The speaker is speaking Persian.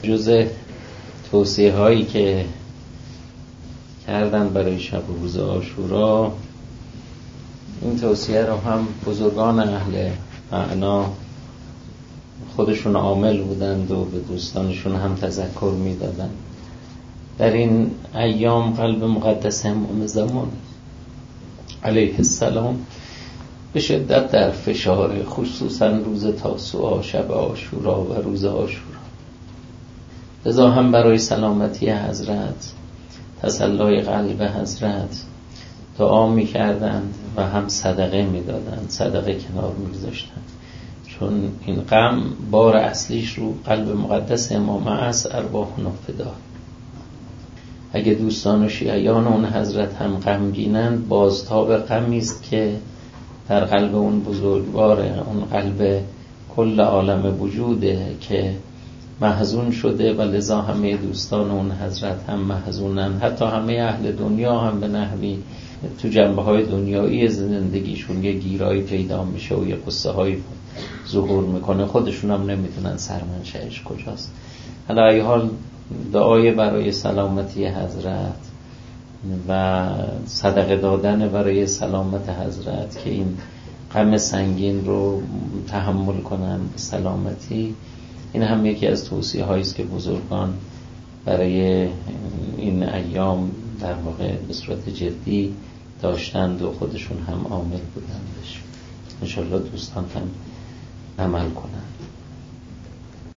جزء توصیه هایی که کردن برای شب و روز عاشورا، این توصیه رو هم بزرگان اهل معنا خودشون عامل بودند و به دوستانشون هم تذکر میدادن. در این ایام قلب مقدس امام زمان علیه السلام به شدت در فشار، خصوصا روز تاسوعا، شب عاشورا و روز عاشورا. لذا هم برای سلامتی حضرت، تسلای قلب حضرت دعا می‌کردند و هم صدقه می‌دادند، صدقه کنار می‌گذاشتند، چون این غم بار اصلیش رو قلب مقدس امام است، ارواحنا فدا. اگه دوستان و شیعیان اون حضرت هم غمگینند، بازتاب غمی است که در قلب اون بزرگواره، اون قلب کل عالم وجوده که محزون شده و لذا همه دوستان اون حضرت هم محزونن. حتی همه اهل دنیا هم به نحوی تو جنبه های دنیایی زندگیشون یه گیرایی پیدا میشه و یه قصه های ظهور میکنه، خودشون هم نمیتونن سرمنشأش کجاست. حالا ای حال دعای برای سلامتی حضرت و صدقه دادن برای سلامت حضرت که این غم سنگین رو تحمل کنن سلامتی، این هم یکی از توصیه هایی است که بزرگان برای این ایام در واقع به صورت جدی داشتند و خودشون هم عامل بودندش. انشاءالله دوستان هم عمل کنند.